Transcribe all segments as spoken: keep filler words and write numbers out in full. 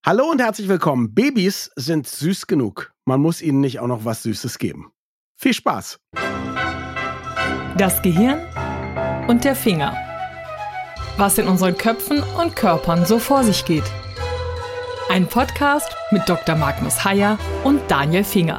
Hallo und herzlich willkommen. Babys sind süß genug. Man muss ihnen nicht auch noch was Süßes geben. Viel Spaß. Das Gehirn und der Finger. Was in unseren Köpfen und Körpern so vor sich geht. Ein Podcast mit Doktor Magnus Heyer und Daniel Finger.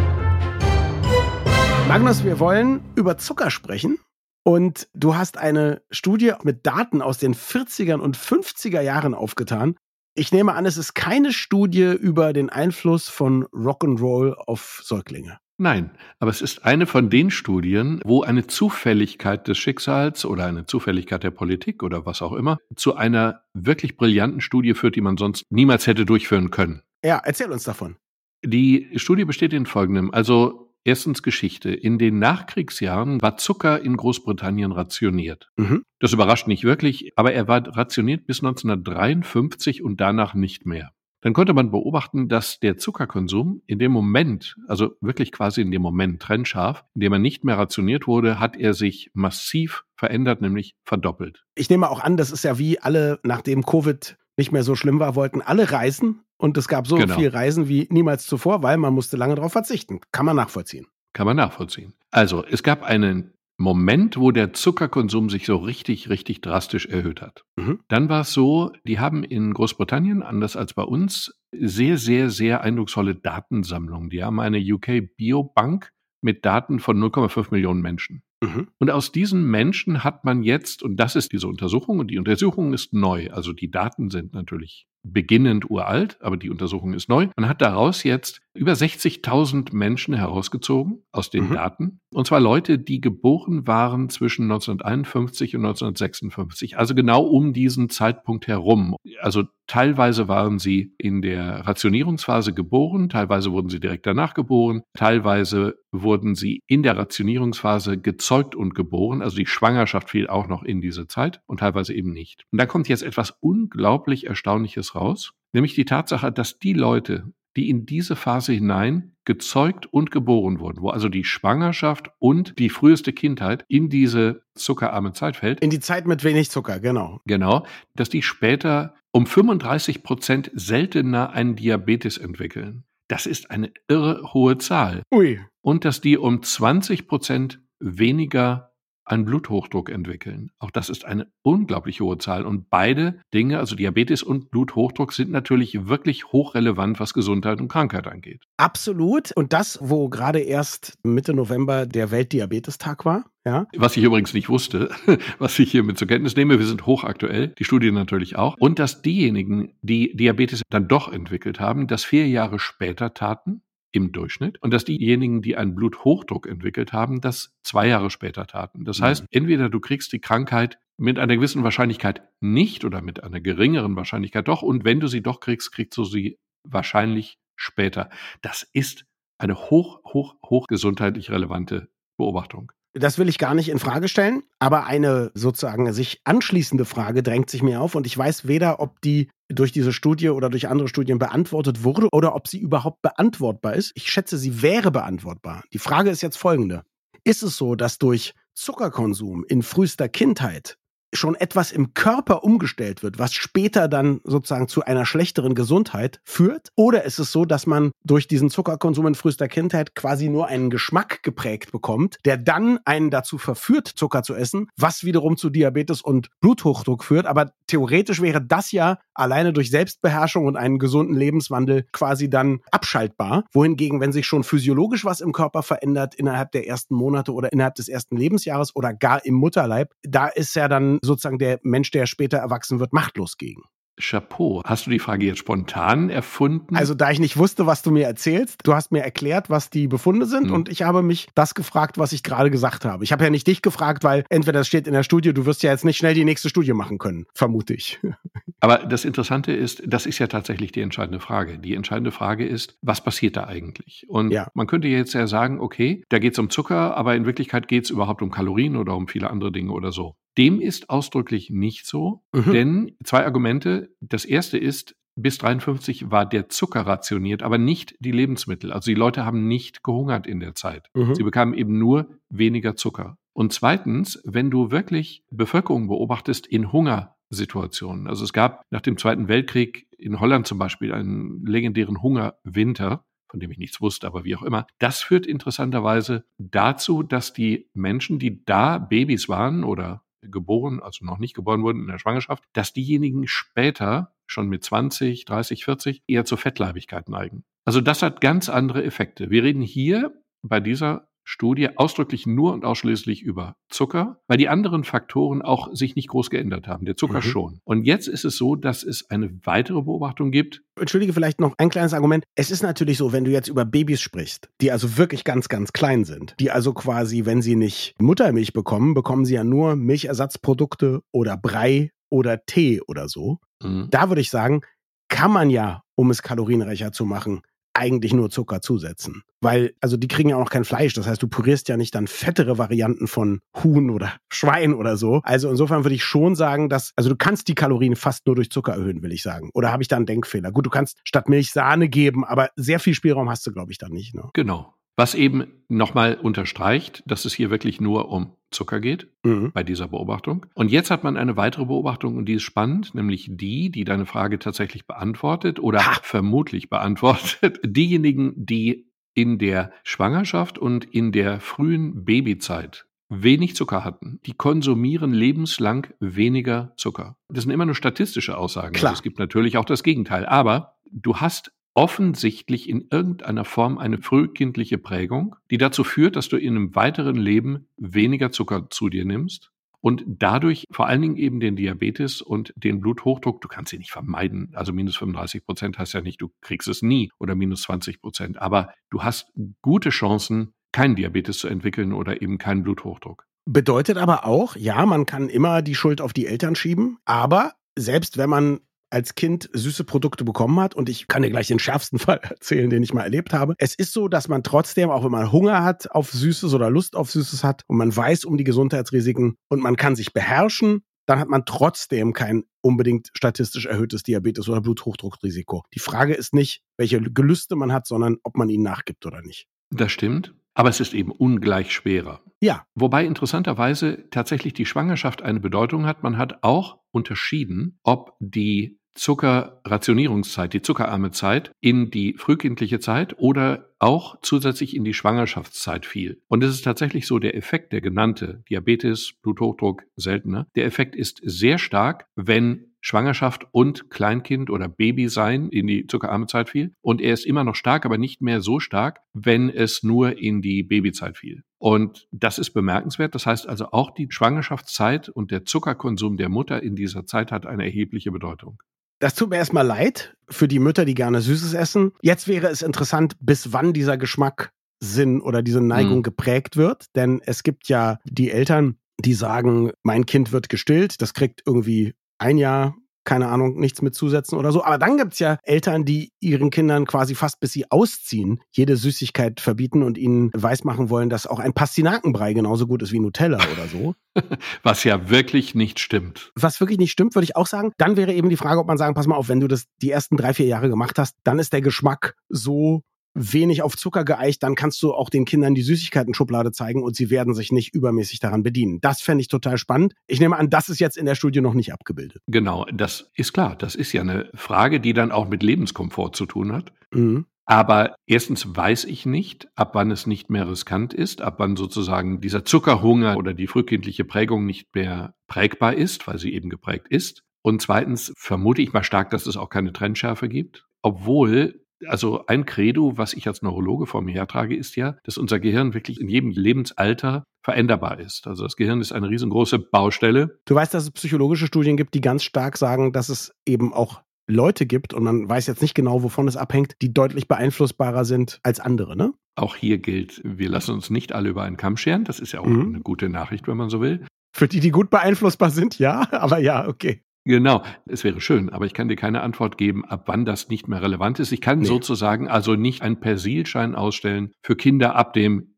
Magnus, wir wollen über Zucker sprechen. Und du hast eine Studie mit Daten aus den vierziger und fünfziger Jahren aufgetan. Ich nehme an, es ist keine Studie über den Einfluss von Rock'n'Roll auf Säuglinge. Nein, aber es ist eine von den Studien, wo eine Zufälligkeit des Schicksals oder eine Zufälligkeit der Politik oder was auch immer zu einer wirklich brillanten Studie führt, die man sonst niemals hätte durchführen können. Ja, erzähl uns davon. Die Studie besteht in Folgendem. Also erstens Geschichte. In den Nachkriegsjahren war Zucker in Großbritannien rationiert. Mhm. Das überrascht nicht wirklich, aber er war rationiert bis neunzehnhundertdreiundfünfzig und danach nicht mehr. Dann konnte man beobachten, dass der Zuckerkonsum in dem Moment, also wirklich quasi in dem Moment trennscharf, in dem er nicht mehr rationiert wurde, hat er sich massiv verändert, nämlich verdoppelt. Ich nehme auch an, das ist ja wie alle, nachdem Covid nicht mehr so schlimm war, wollten alle reisen. Und es gab so Genau. viel Reisen wie niemals zuvor, weil man musste lange darauf verzichten. Kann man nachvollziehen. Kann man nachvollziehen. Also, es gab einen Moment, wo der Zuckerkonsum sich so richtig, richtig drastisch erhöht hat. Mhm. Dann war es so, die haben in Großbritannien, anders als bei uns, sehr, sehr, sehr eindrucksvolle Datensammlungen. Die haben eine U K Biobank mit Daten von null Komma fünf Millionen Menschen. Mhm. Und aus diesen Menschen hat man jetzt, und das ist diese Untersuchung, und die Untersuchung ist neu, also die Daten sind natürlich beginnend uralt, aber die Untersuchung ist neu. Man hat daraus jetzt über sechzigtausend Menschen herausgezogen aus den Mhm. Daten. Und zwar Leute, die geboren waren zwischen neunzehnhunderteinundfünfzig und neunzehnhundertsechsundfünfzig, also genau um diesen Zeitpunkt herum. Also teilweise waren sie in der Rationierungsphase geboren, teilweise wurden sie direkt danach geboren, teilweise wurden sie in der Rationierungsphase gezeugt und geboren, also die Schwangerschaft fiel auch noch in diese Zeit und teilweise eben nicht. Und da kommt jetzt etwas unglaublich Erstaunliches raus, nämlich die Tatsache, dass die Leute, die in diese Phase hinein gezeugt und geboren wurden, wo also die Schwangerschaft und die früheste Kindheit in diese zuckerarme Zeit fällt. In die Zeit mit wenig Zucker, genau. Genau, dass die später um fünfunddreißig Prozent seltener einen Diabetes entwickeln. Das ist eine irre hohe Zahl. Ui. Und dass die um zwanzig Prozent weniger einen Bluthochdruck entwickeln. Auch das ist eine unglaublich hohe Zahl. Und beide Dinge, also Diabetes und Bluthochdruck, sind natürlich wirklich hochrelevant, was Gesundheit und Krankheit angeht. Absolut. Und das, wo gerade erst Mitte November der Weltdiabetestag war, ja. Was ich übrigens nicht wusste, was ich hiermit zur Kenntnis nehme, wir sind hochaktuell, die Studie natürlich auch. Und dass diejenigen, die Diabetes dann doch entwickelt haben, das vier Jahre später taten, im Durchschnitt, und dass diejenigen, die einen Bluthochdruck entwickelt haben, das zwei Jahre später taten. Das heißt, entweder du kriegst die Krankheit mit einer gewissen Wahrscheinlichkeit nicht oder mit einer geringeren Wahrscheinlichkeit doch, und wenn du sie doch kriegst, kriegst du sie wahrscheinlich später. Das ist eine hoch, hoch, hoch gesundheitlich relevante Beobachtung. Das will ich gar nicht in Frage stellen, aber eine sozusagen sich anschließende Frage drängt sich mir auf und ich weiß weder, ob die durch diese Studie oder durch andere Studien beantwortet wurde oder ob sie überhaupt beantwortbar ist. Ich schätze, sie wäre beantwortbar. Die Frage ist jetzt folgende. Ist es so, dass durch Zuckerkonsum in frühester Kindheit schon etwas im Körper umgestellt wird, was später dann sozusagen zu einer schlechteren Gesundheit führt? Oder ist es so, dass man durch diesen Zuckerkonsum in frühester Kindheit quasi nur einen Geschmack geprägt bekommt, der dann einen dazu verführt, Zucker zu essen, was wiederum zu Diabetes und Bluthochdruck führt? Aber theoretisch wäre das ja alleine durch Selbstbeherrschung und einen gesunden Lebenswandel quasi dann abschaltbar. Wohingegen, wenn sich schon physiologisch was im Körper verändert innerhalb der ersten Monate oder innerhalb des ersten Lebensjahres oder gar im Mutterleib, da ist ja dann sozusagen der Mensch, der später erwachsen wird, machtlos gegen. Chapeau. Hast du die Frage jetzt spontan erfunden? Also da ich nicht wusste, was du mir erzählst, du hast mir erklärt, was die Befunde sind, hm. und ich habe mich das gefragt, was ich gerade gesagt habe. Ich habe ja nicht dich gefragt, weil entweder das steht in der Studie, du wirst ja jetzt nicht schnell die nächste Studie machen können, vermute ich. Aber das Interessante ist, das ist ja tatsächlich die entscheidende Frage. Die entscheidende Frage ist, was passiert da eigentlich? Und ja. man könnte jetzt ja sagen, okay, da geht es um Zucker, aber in Wirklichkeit geht es überhaupt um Kalorien oder um viele andere Dinge oder so. Dem ist ausdrücklich nicht so, mhm. denn zwei Argumente. Das erste ist, bis dreiundfünfzig war der Zucker rationiert, aber nicht die Lebensmittel. Also die Leute haben nicht gehungert in der Zeit. Mhm. Sie bekamen eben nur weniger Zucker. Und zweitens, wenn du wirklich Bevölkerung beobachtest in Hunger Hungersituationen. Also es gab nach dem Zweiten Weltkrieg in Holland zum Beispiel einen legendären Hungerwinter, von dem ich nichts wusste, aber wie auch immer. Das führt interessanterweise dazu, dass die Menschen, die da Babys waren oder geboren, also noch nicht geboren wurden in der Schwangerschaft, dass diejenigen später schon mit zwanzig, dreißig, vierzig eher zur Fettleibigkeit neigen. Also das hat ganz andere Effekte. Wir reden hier bei dieser Studie ausdrücklich nur und ausschließlich über Zucker, weil die anderen Faktoren auch sich nicht groß geändert haben. Der Zucker mhm. schon. Und jetzt ist es so, dass es eine weitere Beobachtung gibt. Entschuldige, vielleicht noch ein kleines Argument. Es ist natürlich so, wenn du jetzt über Babys sprichst, die also wirklich ganz, ganz klein sind, die also quasi, wenn sie nicht Muttermilch bekommen, bekommen sie ja nur Milchersatzprodukte oder Brei oder Tee oder so. Mhm. Da würde ich sagen, kann man ja, um es kalorienreicher zu machen, eigentlich nur Zucker zusetzen. Weil, also die kriegen ja auch noch kein Fleisch. Das heißt, du pürierst ja nicht dann fettere Varianten von Huhn oder Schwein oder so. Also insofern würde ich schon sagen, dass, also du kannst die Kalorien fast nur durch Zucker erhöhen, will ich sagen. Oder habe ich da einen Denkfehler? Gut, du kannst statt Milch Sahne geben, aber sehr viel Spielraum hast du, glaube ich, dann nicht. Ne? Genau. Was eben nochmal unterstreicht, dass es hier wirklich nur um Zucker geht, mhm. bei dieser Beobachtung. Und jetzt hat man eine weitere Beobachtung und die ist spannend, nämlich die, die deine Frage tatsächlich beantwortet oder ha. vermutlich beantwortet. Diejenigen, die in der Schwangerschaft und in der frühen Babyzeit wenig Zucker hatten, die konsumieren lebenslang weniger Zucker. Das sind immer nur statistische Aussagen. Klar. Also es gibt natürlich auch das Gegenteil. Aber du hast offensichtlich in irgendeiner Form eine frühkindliche Prägung, die dazu führt, dass du in einem weiteren Leben weniger Zucker zu dir nimmst und dadurch vor allen Dingen eben den Diabetes und den Bluthochdruck, du kannst sie nicht vermeiden, also minus fünfunddreißig Prozent heißt ja nicht, du kriegst es nie oder minus zwanzig Prozent, aber du hast gute Chancen, keinen Diabetes zu entwickeln oder eben keinen Bluthochdruck. Bedeutet aber auch, ja, man kann immer die Schuld auf die Eltern schieben, aber selbst wenn man als Kind süße Produkte bekommen hat, und ich kann dir gleich den schärfsten Fall erzählen, den ich mal erlebt habe. Es ist so, dass man trotzdem, auch wenn man Hunger hat auf Süßes oder Lust auf Süßes hat und man weiß um die Gesundheitsrisiken und man kann sich beherrschen, dann hat man trotzdem kein unbedingt statistisch erhöhtes Diabetes- oder Bluthochdruckrisiko. Die Frage ist nicht, welche Gelüste man hat, sondern ob man ihnen nachgibt oder nicht. Das stimmt. Aber es ist eben ungleich schwerer. Ja. Wobei interessanterweise tatsächlich die Schwangerschaft eine Bedeutung hat. Man hat auch unterschieden, ob die Zuckerrationierungszeit, die zuckerarme Zeit, in die frühkindliche Zeit oder auch zusätzlich in die Schwangerschaftszeit fiel. Und es ist tatsächlich so, der Effekt, der genannte, Diabetes, Bluthochdruck, seltener, der Effekt ist sehr stark, wenn Schwangerschaft und Kleinkind oder Babysein in die zuckerarme Zeit fiel. Und er ist immer noch stark, aber nicht mehr so stark, wenn es nur in die Babyzeit fiel. Und das ist bemerkenswert. Das heißt also, auch die Schwangerschaftszeit und der Zuckerkonsum der Mutter in dieser Zeit hat eine erhebliche Bedeutung. Das tut mir erstmal leid für die Mütter, die gerne Süßes essen. Jetzt wäre es interessant, bis wann dieser Geschmackssinn oder diese Neigung mhm. geprägt wird. Denn es gibt ja die Eltern, die sagen, mein Kind wird gestillt, das kriegt irgendwie ein Jahr, keine Ahnung, nichts mit Zusätzen oder so. Aber dann gibt's ja Eltern, die ihren Kindern quasi fast bis sie ausziehen, jede Süßigkeit verbieten und ihnen weismachen wollen, dass auch ein Pastinakenbrei genauso gut ist wie Nutella oder so. Was ja wirklich nicht stimmt. Was wirklich nicht stimmt, würde ich auch sagen. Dann wäre eben die Frage, ob man sagen, pass mal auf, wenn du das die ersten drei, vier Jahre gemacht hast, dann ist der Geschmack so wenig auf Zucker geeicht, dann kannst du auch den Kindern die Süßigkeiten-Schublade zeigen und sie werden sich nicht übermäßig daran bedienen. Das fände ich total spannend. Ich nehme an, das ist jetzt in der Studie noch nicht abgebildet. Genau, das ist klar. Das ist ja eine Frage, die dann auch mit Lebenskomfort zu tun hat. Mhm. Aber erstens weiß ich nicht, ab wann es nicht mehr riskant ist, ab wann sozusagen dieser Zuckerhunger oder die frühkindliche Prägung nicht mehr prägbar ist, weil sie eben geprägt ist. Und zweitens vermute ich mal stark, dass es auch keine Trendschärfe gibt, obwohl also ein Credo, was ich als Neurologe vor mir hertrage, ist ja, dass unser Gehirn wirklich in jedem Lebensalter veränderbar ist. Also das Gehirn ist eine riesengroße Baustelle. Du weißt, dass es psychologische Studien gibt, die ganz stark sagen, dass es eben auch Leute gibt, und man weiß jetzt nicht genau, wovon es abhängt, die deutlich beeinflussbarer sind als andere, ne? Auch hier gilt, wir lassen uns nicht alle über einen Kamm scheren. Das ist ja auch mhm. eine gute Nachricht, wenn man so will. Für die, die gut beeinflussbar sind, ja, aber ja, okay. Genau, es wäre schön, aber ich kann dir keine Antwort geben, ab wann das nicht mehr relevant ist. Ich kann nee. sozusagen also nicht einen Persilschein ausstellen für Kinder ab dem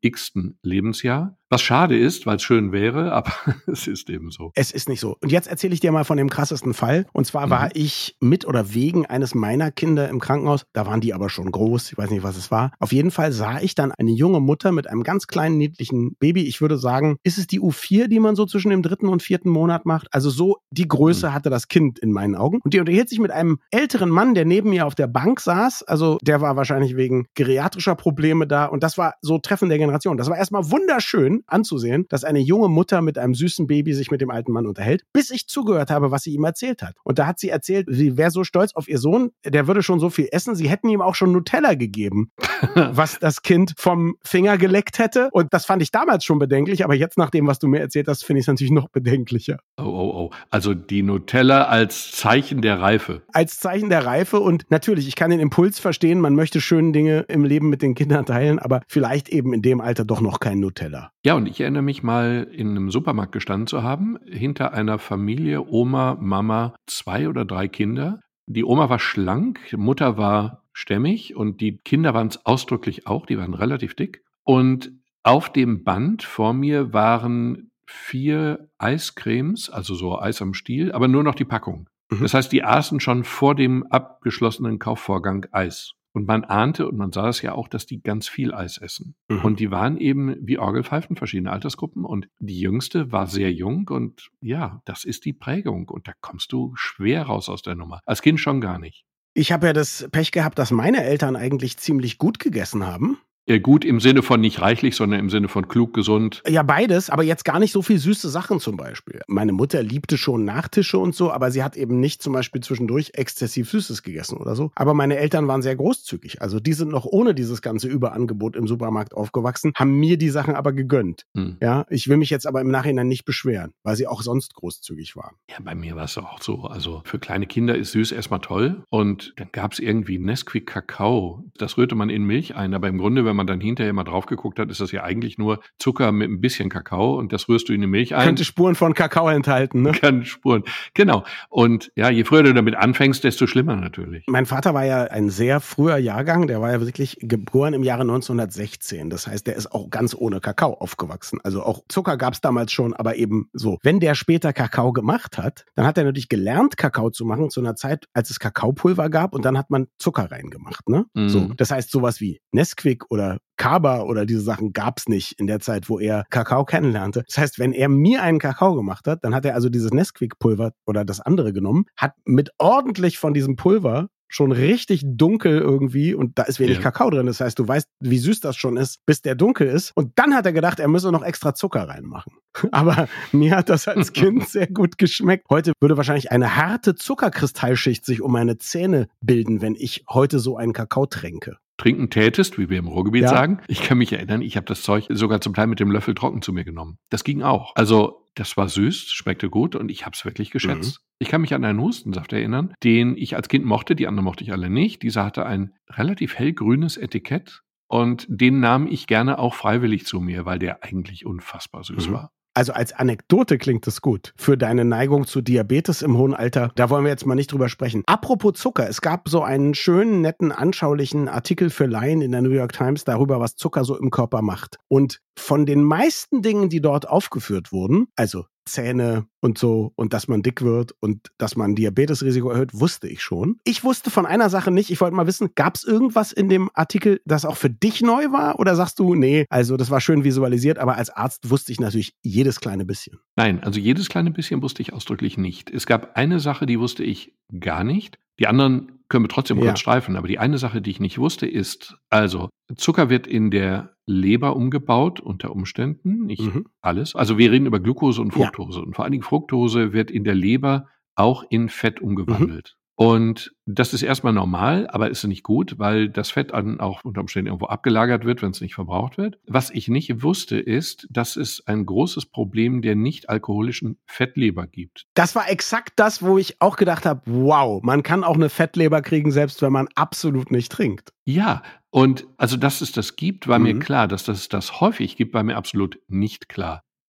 x-ten Lebensjahr. Was schade ist, weil es schön wäre, aber es ist eben so. Es ist nicht so. Und jetzt erzähle ich dir mal von dem krassesten Fall. Und zwar war mhm. ich mit oder wegen eines meiner Kinder im Krankenhaus. Da waren die aber schon groß. Ich weiß nicht, was es war. Auf jeden Fall sah ich dann eine junge Mutter mit einem ganz kleinen, niedlichen Baby. Ich würde sagen, ist es die U vier, die man so zwischen dem dritten und vierten Monat macht? Also so die Größe mhm. hatte das Kind in meinen Augen. Und die unterhielt sich mit einem älteren Mann, der neben mir auf der Bank saß. Also der war wahrscheinlich wegen geriatrischer Probleme da. Und das war so Treffen der Generation. Das war erstmal wunderschön anzusehen, dass eine junge Mutter mit einem süßen Baby sich mit dem alten Mann unterhält, bis ich zugehört habe, was sie ihm erzählt hat. Und da hat sie erzählt, sie wäre so stolz auf ihr Sohn, der würde schon so viel essen, sie hätten ihm auch schon Nutella gegeben, was das Kind vom Finger geleckt hätte. Und das fand ich damals schon bedenklich, aber jetzt nach dem, was du mir erzählt hast, finde ich es natürlich noch bedenklicher. Oh, oh, oh. Also die Nutella als Zeichen der Reife. Als Zeichen der Reife und natürlich, ich kann den Impuls verstehen, man möchte schöne Dinge im Leben mit den Kindern teilen, aber vielleicht eben in dem Alter doch noch kein Nutella. Ja, und ich erinnere mich mal, in einem Supermarkt gestanden zu haben, hinter einer Familie, Oma, Mama, zwei oder drei Kinder. Die Oma war schlank, Mutter war stämmig und die Kinder waren es ausdrücklich auch, die waren relativ dick. Und auf dem Band vor mir waren vier Eiscremes, also so Eis am Stiel, aber nur noch die Packung. Mhm. Das heißt, die aßen schon vor dem abgeschlossenen Kaufvorgang Eis. Und man ahnte, und man sah es ja auch, dass die ganz viel Eis essen. Mhm. Und die waren eben wie Orgelpfeifen, verschiedene Altersgruppen. Und die Jüngste war sehr jung. Und ja, das ist die Prägung. Und da kommst du schwer raus aus der Nummer. Als Kind schon gar nicht. Ich habe ja das Pech gehabt, dass meine Eltern eigentlich ziemlich gut gegessen haben. Gut im Sinne von nicht reichlich, sondern im Sinne von klug, gesund. Ja, beides, aber jetzt gar nicht so viel süße Sachen zum Beispiel. Meine Mutter liebte schon Nachtische und so, aber sie hat eben nicht zum Beispiel zwischendurch exzessiv Süßes gegessen oder so. Aber meine Eltern waren sehr großzügig. Also die sind noch ohne dieses ganze Überangebot im Supermarkt aufgewachsen, haben mir die Sachen aber gegönnt. Hm. Ja, ich will mich jetzt aber im Nachhinein nicht beschweren, weil sie auch sonst großzügig waren. Ja, bei mir war es auch so. Also für kleine Kinder ist süß erstmal toll. Und dann gab es irgendwie Nesquik Kakao. Das rührte man in Milch ein, aber im Grunde, wenn man dann hinterher mal drauf geguckt hat, ist das ja eigentlich nur Zucker mit ein bisschen Kakao und das rührst du in die Milch ein. Könnte Spuren von Kakao enthalten, ne? Kann Spuren, genau. Und ja, je früher du damit anfängst, desto schlimmer natürlich. Mein Vater war ja ein sehr früher Jahrgang, der war ja wirklich geboren im Jahre neunzehnhundertsechzehn. Das heißt, der ist auch ganz ohne Kakao aufgewachsen. Also auch Zucker gab es damals schon, aber eben so. Wenn der später Kakao gemacht hat, dann hat er natürlich gelernt, Kakao zu machen zu einer Zeit, als es Kakaopulver gab und dann hat man Zucker reingemacht, ne? Mhm. So, das heißt, sowas wie Nesquik oder Kaba oder diese Sachen gab's nicht in der Zeit, wo er Kakao kennenlernte. Das heißt, wenn er mir einen Kakao gemacht hat, dann hat er also dieses Nesquik-Pulver oder das andere genommen, hat mit ordentlich von diesem Pulver schon richtig dunkel irgendwie und da ist wenig ja. Kakao drin. Das heißt, du weißt, wie süß das schon ist, bis der dunkel ist. Und dann hat er gedacht, er müsse noch extra Zucker reinmachen. Aber mir hat das als Kind sehr gut geschmeckt. Heute würde wahrscheinlich eine harte Zuckerkristallschicht sich um meine Zähne bilden, wenn ich heute so einen Kakao tränke. Trinken tätest, wie wir im Ruhrgebiet ja. sagen. Ich kann mich erinnern, ich habe das Zeug sogar zum Teil mit dem Löffel trocken zu mir genommen. Das ging auch. Also das war süß, schmeckte gut und ich habe es wirklich geschätzt. Mhm. Ich kann mich an einen Hustensaft erinnern, den ich als Kind mochte, die anderen mochte ich alle nicht. Dieser hatte ein relativ hellgrünes Etikett und den nahm ich gerne auch freiwillig zu mir, weil der eigentlich unfassbar süß mhm. war. Also als Anekdote klingt das gut. Für deine Neigung zu Diabetes im hohen Alter, da wollen wir jetzt mal nicht drüber sprechen. Apropos Zucker, es gab so einen schönen, netten, anschaulichen Artikel für Laien in der New York Times darüber, was Zucker so im Körper macht. Und von den meisten Dingen, die dort aufgeführt wurden, also Zähne und so und dass man dick wird und dass man Diabetesrisiko erhöht, wusste ich schon. Ich wusste von einer Sache nicht, ich wollte mal wissen, gab es irgendwas in dem Artikel, das auch für dich neu war? Oder sagst du, nee, also das war schön visualisiert, aber als Arzt wusste ich natürlich jedes kleine bisschen. Nein, also jedes kleine bisschen wusste ich ausdrücklich nicht. Es gab eine Sache, die wusste ich gar nicht. Die anderen können wir trotzdem kurz ja. streifen, aber die eine Sache, die ich nicht wusste, ist, also Zucker wird in der Leber umgebaut unter Umständen, nicht mhm. alles. Also wir reden über Glucose und Fructose ja. und vor allen Dingen Fructose wird in der Leber auch in Fett umgewandelt. Mhm. Und das ist erstmal normal, aber ist nicht gut, weil das Fett dann auch unter Umständen irgendwo abgelagert wird, wenn es nicht verbraucht wird. Was ich nicht wusste, ist, dass es ein großes Problem der nicht alkoholischen Fettleber gibt. Das war exakt das, wo ich auch gedacht habe, wow, man kann auch eine Fettleber kriegen, selbst wenn man absolut nicht trinkt. Ja, und also dass es das gibt, war mhm. mir klar. Dass es das häufig gibt, war mir absolut nicht klar.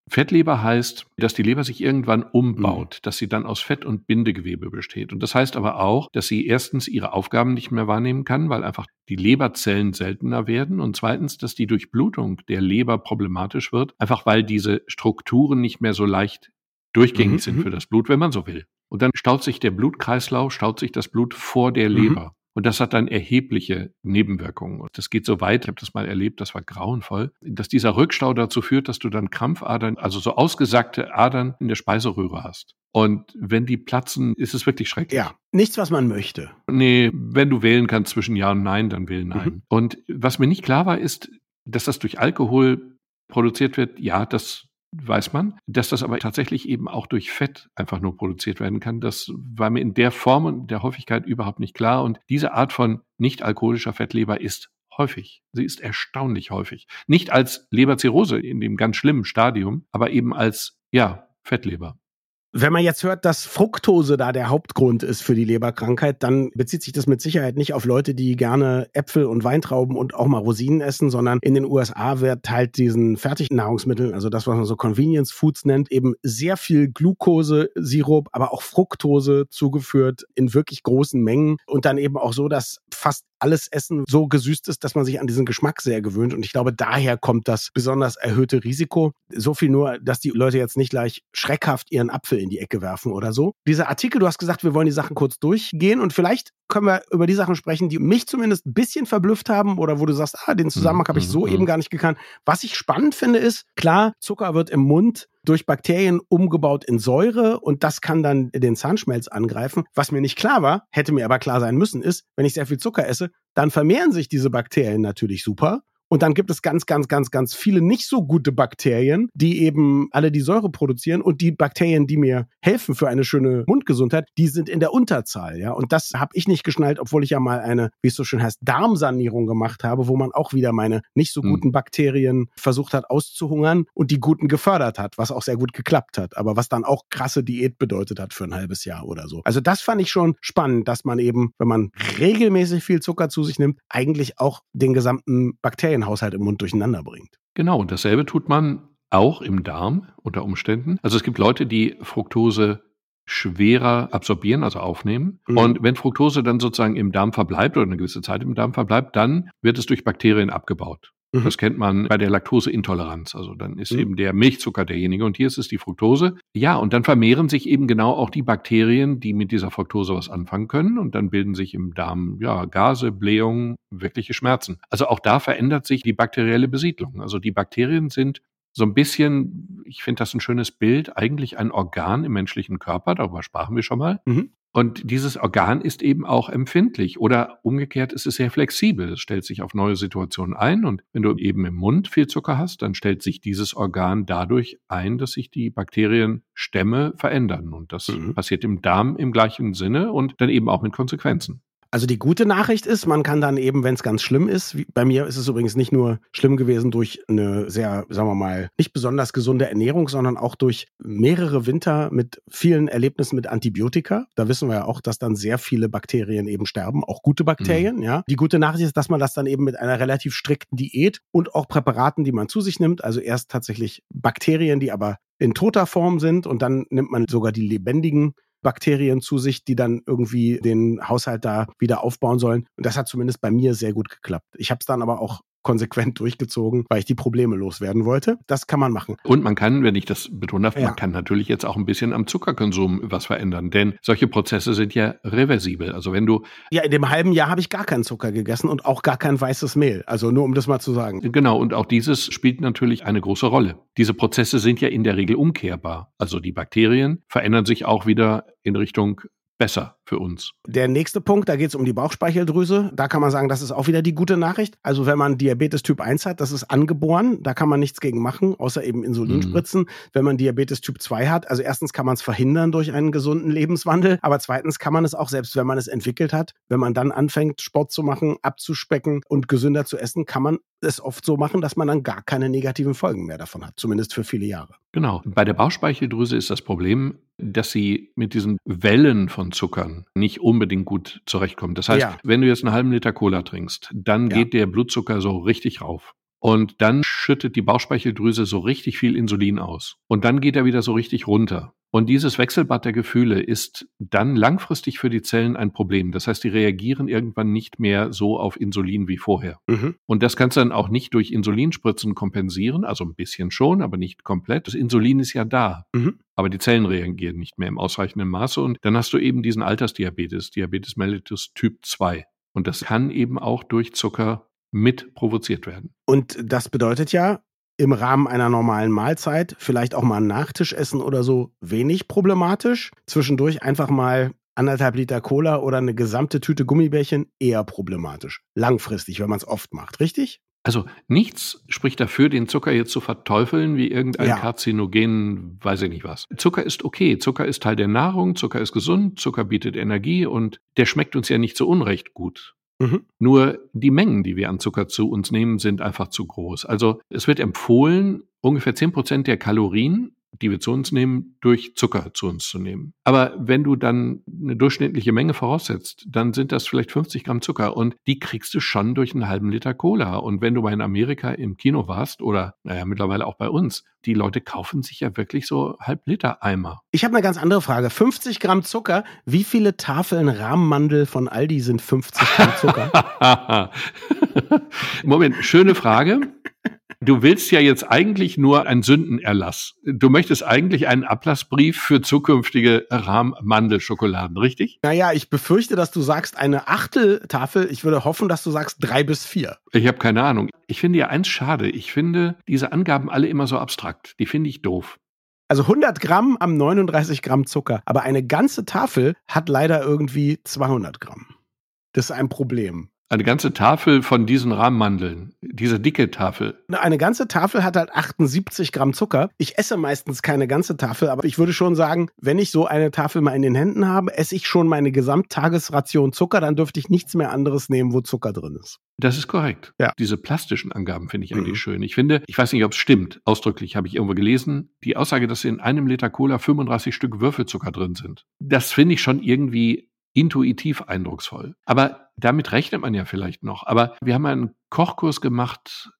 Fettleber heißt, dass die Leber sich irgendwann umbaut, Mhm. dass sie dann aus Fett und Bindegewebe besteht. Und das heißt aber auch, dass sie erstens ihre Aufgaben nicht mehr wahrnehmen kann, weil einfach die Leberzellen seltener werden, und zweitens, dass die Durchblutung der Leber problematisch wird, einfach weil diese Strukturen nicht mehr so leicht durchgängig Mhm, sind mhm. für das Blut, wenn man so will. Und dann staut sich der Blutkreislauf, staut sich das Blut vor der Leber. Mhm. Und das hat dann erhebliche Nebenwirkungen. Und das geht so weit, ich habe das mal erlebt, das war grauenvoll, dass dieser Rückstau dazu führt, dass du dann Krampfadern, also so ausgesackte Adern in der Speiseröhre hast. Und wenn die platzen, ist es wirklich schrecklich. Ja, nichts, was man möchte. Nee, wenn du wählen kannst zwischen Ja und Nein, dann wähl Nein. Mhm. Und was mir nicht klar war, ist, dass das durch Alkohol produziert wird. Ja, das weiß man. Dass das aber tatsächlich eben auch durch Fett einfach nur produziert werden kann, das war mir in der Form und der Häufigkeit überhaupt nicht klar. Und diese Art von nicht-alkoholischer Fettleber ist häufig. Sie ist erstaunlich häufig. Nicht als Leberzirrhose in dem ganz schlimmen Stadium, aber eben als, ja, Fettleber. Wenn man jetzt hört, dass Fructose da der Hauptgrund ist für die Leberkrankheit, dann bezieht sich das mit Sicherheit nicht auf Leute, die gerne Äpfel und Weintrauben und auch mal Rosinen essen, sondern in den U S A wird halt diesen Fertignahrungsmitteln, also das, was man so Convenience Foods nennt, eben sehr viel Glukosesirup, aber auch Fructose zugeführt in wirklich großen Mengen und dann eben auch so, dass fast alles Essen so gesüßt ist, dass man sich an diesen Geschmack sehr gewöhnt. Und ich glaube, daher kommt das besonders erhöhte Risiko. So viel nur, dass die Leute jetzt nicht gleich schreckhaft ihren Apfel in die Ecke werfen oder so. Dieser Artikel, du hast gesagt, wir wollen die Sachen kurz durchgehen und vielleicht können wir über die Sachen sprechen, die mich zumindest ein bisschen verblüfft haben oder wo du sagst, ah, den Zusammenhang habe ich so Mhm. eben gar nicht gekannt. Was ich spannend finde ist, klar, Zucker wird im Mund durch Bakterien umgebaut in Säure und das kann dann den Zahnschmelz angreifen. Was mir nicht klar war, hätte mir aber klar sein müssen, ist, wenn ich sehr viel Zucker esse, dann vermehren sich diese Bakterien natürlich super. Und dann gibt es ganz, ganz, ganz, ganz viele nicht so gute Bakterien, die eben alle die Säure produzieren. Und die Bakterien, die mir helfen für eine schöne Mundgesundheit, die sind in der Unterzahl. Ja, und das habe ich nicht geschnallt, obwohl ich ja mal eine, wie es so schön heißt, Darmsanierung gemacht habe, wo man auch wieder meine nicht so guten Bakterien versucht hat auszuhungern und die guten gefördert hat, was auch sehr gut geklappt hat. Aber was dann auch krasse Diät bedeutet hat für ein halbes Jahr oder so. Also das fand ich schon spannend, dass man eben, wenn man regelmäßig viel Zucker zu sich nimmt, eigentlich auch den gesamten Bakterien Haushalt im Mund durcheinander bringt. Genau, und dasselbe tut man auch im Darm unter Umständen. Also es gibt Leute, die Fructose schwerer absorbieren, also aufnehmen. Mhm. Und wenn Fructose dann sozusagen im Darm verbleibt oder eine gewisse Zeit im Darm verbleibt, dann wird es durch Bakterien abgebaut. Mhm. Das kennt man bei der Laktoseintoleranz. Also dann ist Mhm. eben der Milchzucker derjenige und hier ist es die Fructose. Ja, und dann vermehren sich eben genau auch die Bakterien, die mit dieser Fructose was anfangen können und dann bilden sich im Darm ja Gase, Blähungen, wirkliche Schmerzen. Also auch da verändert sich die bakterielle Besiedlung. Also die Bakterien sind so ein bisschen, ich finde das ein schönes Bild, eigentlich ein Organ im menschlichen Körper, darüber sprachen wir schon mal. Mhm. Und dieses Organ ist eben auch empfindlich oder umgekehrt ist es sehr flexibel. Es stellt sich auf neue Situationen ein und wenn du eben im Mund viel Zucker hast, dann stellt sich dieses Organ dadurch ein, dass sich die Bakterienstämme verändern. Und das Mhm. passiert im Darm im gleichen Sinne und dann eben auch mit Konsequenzen. Also die gute Nachricht ist, man kann dann eben, wenn es ganz schlimm ist, wie, bei mir ist es übrigens nicht nur schlimm gewesen durch eine sehr, sagen wir mal, nicht besonders gesunde Ernährung, sondern auch durch mehrere Winter mit vielen Erlebnissen mit Antibiotika. Da wissen wir ja auch, dass dann sehr viele Bakterien eben sterben, auch gute Bakterien. Mhm. Ja. Die gute Nachricht ist, dass man das dann eben mit einer relativ strikten Diät und auch Präparaten, die man zu sich nimmt, also erst tatsächlich Bakterien, die aber in toter Form sind und dann nimmt man sogar die lebendigen Bakterien zu sich, die dann irgendwie den Haushalt da wieder aufbauen sollen. Und das hat zumindest bei mir sehr gut geklappt. Ich habe es dann aber auch konsequent durchgezogen, weil ich die Probleme loswerden wollte. Das kann man machen. Und man kann, wenn ich das betone darf, Ja. man kann natürlich jetzt auch ein bisschen am Zuckerkonsum was verändern, denn solche Prozesse sind ja reversibel. Also wenn du Ja, in dem halben Jahr habe ich gar keinen Zucker gegessen und auch gar kein weißes Mehl. Also nur um das mal zu sagen. Genau, und auch dieses spielt natürlich eine große Rolle. Diese Prozesse sind ja in der Regel umkehrbar. Also die Bakterien verändern sich auch wieder in Richtung besser für uns. Der nächste Punkt, da geht es um die Bauchspeicheldrüse. Da kann man sagen, das ist auch wieder die gute Nachricht. Also wenn man Diabetes Typ eins hat, das ist angeboren. Da kann man nichts gegen machen, außer eben Insulinspritzen. Mhm. Wenn man Diabetes Typ zwei hat, also erstens kann man es verhindern durch einen gesunden Lebenswandel, aber zweitens kann man es auch, selbst wenn man es entwickelt hat, wenn man dann anfängt, Sport zu machen, abzuspecken und gesünder zu essen, kann man es oft so machen, dass man dann gar keine negativen Folgen mehr davon hat, zumindest für viele Jahre. Genau. Bei der Bauchspeicheldrüse ist das Problem, dass sie mit diesen Wellen von Zuckern nicht unbedingt gut zurechtkommt. Das heißt, Ja. wenn du jetzt einen halben Liter Cola trinkst, dann Ja. geht der Blutzucker so richtig rauf. Und dann schüttet die Bauchspeicheldrüse so richtig viel Insulin aus. Und dann geht er wieder so richtig runter. Und dieses Wechselbad der Gefühle ist dann langfristig für die Zellen ein Problem. Das heißt, die reagieren irgendwann nicht mehr so auf Insulin wie vorher. Mhm. Und das kannst du dann auch nicht durch Insulinspritzen kompensieren, also ein bisschen schon, aber nicht komplett. Das Insulin ist ja da, mhm. aber die Zellen reagieren nicht mehr im ausreichenden Maße. Und dann hast du eben diesen Altersdiabetes, Diabetes mellitus Typ zwei. Und das kann eben auch durch Zucker mit provoziert werden. Und das bedeutet ja, im Rahmen einer normalen Mahlzeit vielleicht auch mal einen Nachtisch essen oder so wenig problematisch. Zwischendurch einfach mal anderthalb Liter Cola oder eine gesamte Tüte Gummibärchen eher problematisch. Langfristig, wenn man es oft macht, richtig? Also nichts spricht dafür, den Zucker jetzt zu verteufeln wie irgendein ja. Karzinogen, weiß ich nicht was. Zucker ist okay, Zucker ist Teil der Nahrung, Zucker ist gesund, Zucker bietet Energie und der schmeckt uns ja nicht zu Unrecht gut. Mhm. Nur die Mengen, die wir an Zucker zu uns nehmen, sind einfach zu groß. Also es wird empfohlen, ungefähr zehn Prozent der Kalorien, die wir zu uns nehmen, durch Zucker zu uns zu nehmen. Aber wenn du dann eine durchschnittliche Menge voraussetzt, dann sind das vielleicht fünfzig Gramm Zucker und die kriegst du schon durch einen halben Liter Cola. Und wenn du mal in Amerika im Kino warst oder naja mittlerweile auch bei uns, die Leute kaufen sich ja wirklich so halb Liter Eimer. Ich habe eine ganz andere Frage. fünfzig Gramm Zucker, wie viele Tafeln Rahmmandel von Aldi sind fünfzig Gramm Zucker? Moment, schöne Frage. Du willst ja jetzt eigentlich nur einen Sündenerlass. Du möchtest eigentlich einen Ablassbrief für zukünftige Rahmmandelschokoladen, richtig? Naja, ich befürchte, dass du sagst eine Achteltafel. Ich würde hoffen, dass du sagst drei bis vier. Ich habe keine Ahnung. Ich finde ja eins schade. Ich finde diese Angaben alle immer so abstrakt. Die finde ich doof. Also hundert Gramm am neununddreißig Gramm Zucker. Aber eine ganze Tafel hat leider irgendwie zweihundert Gramm. Das ist ein Problem. Eine ganze Tafel von diesen Rahmmandeln, diese dicke Tafel. Eine ganze Tafel hat halt achtundsiebzig Gramm Zucker. Ich esse meistens keine ganze Tafel, aber ich würde schon sagen, wenn ich so eine Tafel mal in den Händen habe, esse ich schon meine Gesamttagesration Zucker, dann dürfte ich nichts mehr anderes nehmen, wo Zucker drin ist. Das ist korrekt. Ja. Diese plastischen Angaben finde ich eigentlich mhm. schön. Ich finde, ich weiß nicht, ob es stimmt, ausdrücklich habe ich irgendwo gelesen, die Aussage, dass in einem Liter Cola fünfunddreißig Stück Würfelzucker drin sind. Das finde ich schon irgendwie intuitiv eindrucksvoll. Aber damit rechnet man ja vielleicht noch. Aber wir haben einen Kochkurs gemacht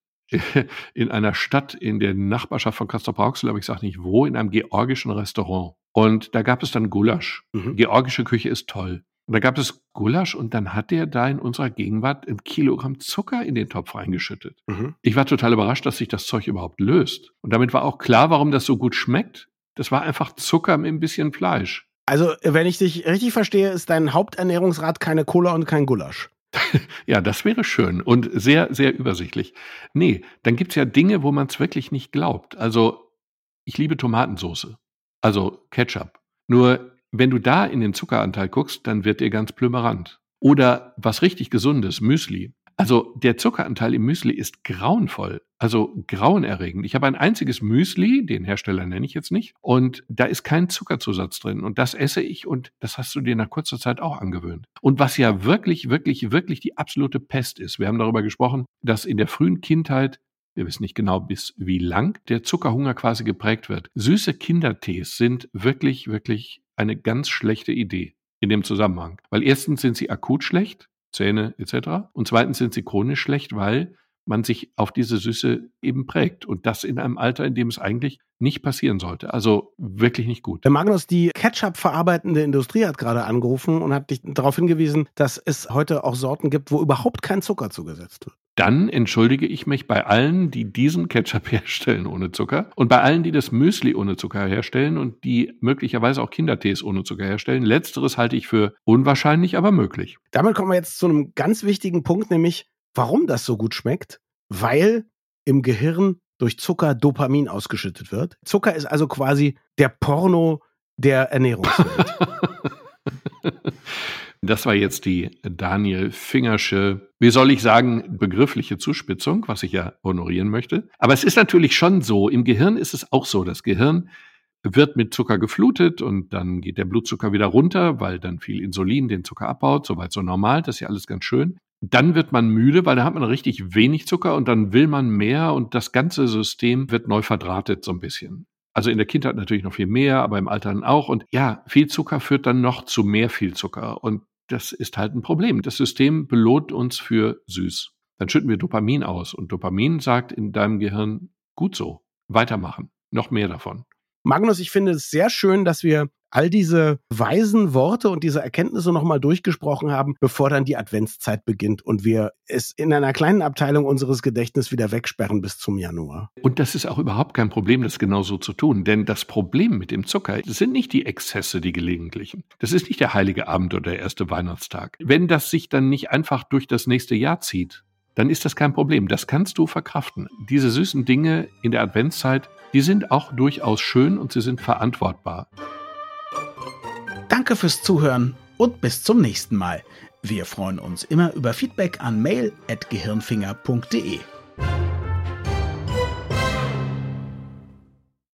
in einer Stadt in der Nachbarschaft von Castrop-Rauxel, aber ich sage nicht wo, in einem georgischen Restaurant. Und da gab es dann Gulasch. Mhm. Georgische Küche ist toll. Und da gab es Gulasch und dann hat der da in unserer Gegenwart ein Kilogramm Zucker in den Topf reingeschüttet. Mhm. Ich war total überrascht, dass sich das Zeug überhaupt löst. Und damit war auch klar, warum das so gut schmeckt. Das war einfach Zucker mit ein bisschen Fleisch. Also, wenn ich dich richtig verstehe, ist dein Haupternährungsrat keine Cola und kein Gulasch. Ja, das wäre schön und sehr, sehr übersichtlich. Nee, dann gibt's ja Dinge, wo man es wirklich nicht glaubt. Also, ich liebe Tomatensauce, also Ketchup. Nur, wenn du da in den Zuckeranteil guckst, dann wird dir ganz plümerant. Oder was richtig Gesundes, Müsli. Also der Zuckeranteil im Müsli ist grauenvoll, also grauenerregend. Ich habe ein einziges Müsli, den Hersteller nenne ich jetzt nicht, und da ist kein Zuckerzusatz drin. Und das esse ich und das hast du dir nach kurzer Zeit auch angewöhnt. Und was ja wirklich, wirklich, wirklich die absolute Pest ist, wir haben darüber gesprochen, dass in der frühen Kindheit, wir wissen nicht genau bis wie lang, der Zuckerhunger quasi geprägt wird. Süße Kindertees sind wirklich, wirklich eine ganz schlechte Idee in dem Zusammenhang. Weil erstens sind sie akut schlecht, Zähne et cetera. Und zweitens sind sie chronisch schlecht, weil man sich auf diese Süße eben prägt. Und das in einem Alter, in dem es eigentlich nicht passieren sollte. Also wirklich nicht gut. Der Magnus, die Ketchup verarbeitende Industrie hat gerade angerufen und hat dich darauf hingewiesen, dass es heute auch Sorten gibt, wo überhaupt kein Zucker zugesetzt wird. Dann entschuldige ich mich bei allen, die diesen Ketchup herstellen ohne Zucker und bei allen, die das Müsli ohne Zucker herstellen und die möglicherweise auch Kindertees ohne Zucker herstellen. Letzteres halte ich für unwahrscheinlich, aber möglich. Damit kommen wir jetzt zu einem ganz wichtigen Punkt, nämlich warum das so gut schmeckt. Weil im Gehirn durch Zucker Dopamin ausgeschüttet wird. Zucker ist also quasi der Porno der Ernährungswelt. Das war jetzt die Daniel Fingersche, wie soll ich sagen, begriffliche Zuspitzung, was ich ja honorieren möchte. Aber es ist natürlich schon so, im Gehirn ist es auch so, das Gehirn wird mit Zucker geflutet und dann geht der Blutzucker wieder runter, weil dann viel Insulin den Zucker abbaut, soweit so normal, das ist ja alles ganz schön. Dann wird man müde, weil da hat man richtig wenig Zucker und dann will man mehr und das ganze System wird neu verdrahtet so ein bisschen. Also in der Kindheit natürlich noch viel mehr, aber im Alter dann auch. Und ja, viel Zucker führt dann noch zu mehr viel Zucker. Und das ist halt ein Problem. Das System belohnt uns für süß. dann schütten wir Dopamin aus. Und Dopamin sagt in deinem Gehirn, gut so, weitermachen, noch mehr davon. Magnus, ich finde es sehr schön, dass wir all diese weisen Worte und diese Erkenntnisse nochmal durchgesprochen haben, bevor dann die Adventszeit beginnt und wir es in einer kleinen Abteilung unseres Gedächtnisses wieder wegsperren bis zum Januar. Und das ist auch überhaupt kein Problem, das genauso zu tun. Denn das Problem mit dem Zucker sind nicht die Exzesse, die gelegentlichen. Das ist nicht der heilige Abend oder der erste Weihnachtstag. Wenn das sich dann nicht einfach durch das nächste Jahr zieht, dann ist das kein Problem. Das kannst du verkraften. Diese süßen Dinge in der Adventszeit, die sind auch durchaus schön und sie sind verantwortbar. Danke fürs Zuhören und bis zum nächsten Mal. Wir freuen uns immer über Feedback an mail at gehirnfinger punkt de.